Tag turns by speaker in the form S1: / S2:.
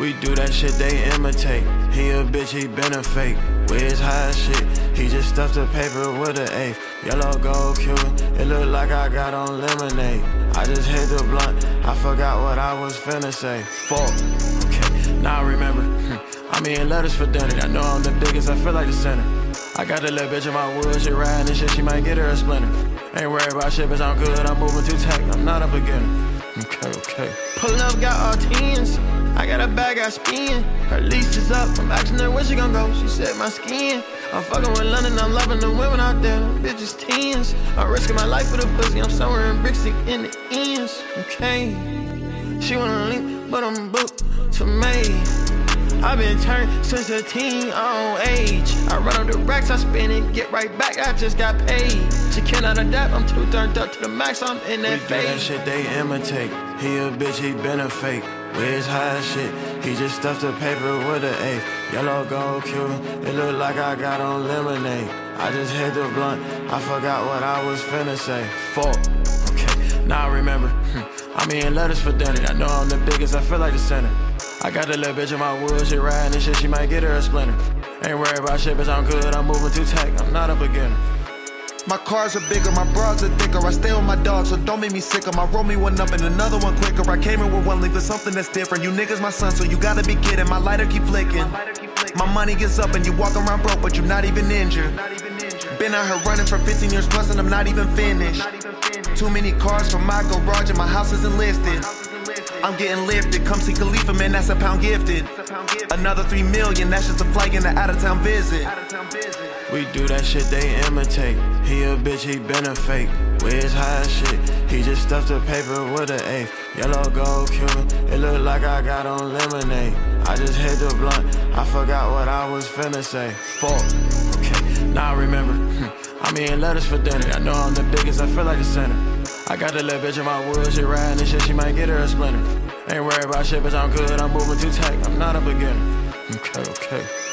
S1: We do that shit they imitate. He a bitch, he been a fake. With his high shit, he just stuffed the paper with an eighth. Yellow gold Cuban, it look like I got on lemonade. I just hit the blunt, I forgot what I was finna say. Fuck, okay, now I remember. I'm eating lettuce for dinner, I know I'm the biggest, I feel like the center. I got the little bitch in my wood, she riding and shit, she might get her a splinter. Ain't worried about shit, bitch, I'm good, I'm moving too tight, I'm not a beginner. Okay. Pullin' up, got all teens. I got a bag, I spin. Her lease is up, I'm asking her where she gon' go. She said my skin. I'm fucking with London, I'm loving the women out there. Them bitches teens. I'm risking my life for the pussy. I'm somewhere in Brixton in the ends. Okay. She wanna link, but I'm booked to May. I been turned since a teen on age. I run up the racks, I spin it, get right back, I just got paid. She cannot adapt, I'm too turned up to the max, I'm in that phase. We do that shit they imitate. He a bitch, he been a fake. With his high shit, he just stuffed the paper with an eighth. Yellow gold Cuban, it look like I got on lemonade. I just hit the blunt, I forgot what I was finna say. Fuck, okay, now I remember. I'm eating lettuce for dinner, I know I'm the biggest, I feel like the center. I got the little bitch in my wood, she riding and shit, she might get her a splinter. Ain't worried about shit, bitch, I'm good, I'm moving too tight, I'm not a beginner.
S2: My cars are bigger, my bras are thicker. I stay with my dog, so don't make me sicker. I roll me one up and another one quicker. I came in with one link for something that's different. You niggas my son, so you gotta be kidding. My lighter keep flicking. My money gets up and you walk around broke, but you're not even injured. Been out here running for 15 years plus and I'm not even finished. Too many cars for my garage and my house isn't listed. I'm getting lifted, come see Khalifa, man, that's a pound gifted. Another 3 million, that's just a flight and an out-of-town visit.
S1: We do that shit they imitate. He a bitch, he been a fake. With his high shit, he just stuffed the paper with an eighth. Yellow gold Cuban, it look like I got on lemonade. I just hit the blunt, I forgot what I was finna say. Fuck, okay, now I remember. I'm eating lettuce for dinner, I know I'm the biggest, I feel like the center. I got the little bitch in my wood, she riding and shit, she might get her a splinter. Ain't worried about shit, bitch, I'm good, I'm moving too tight, I'm not a beginner. Okay.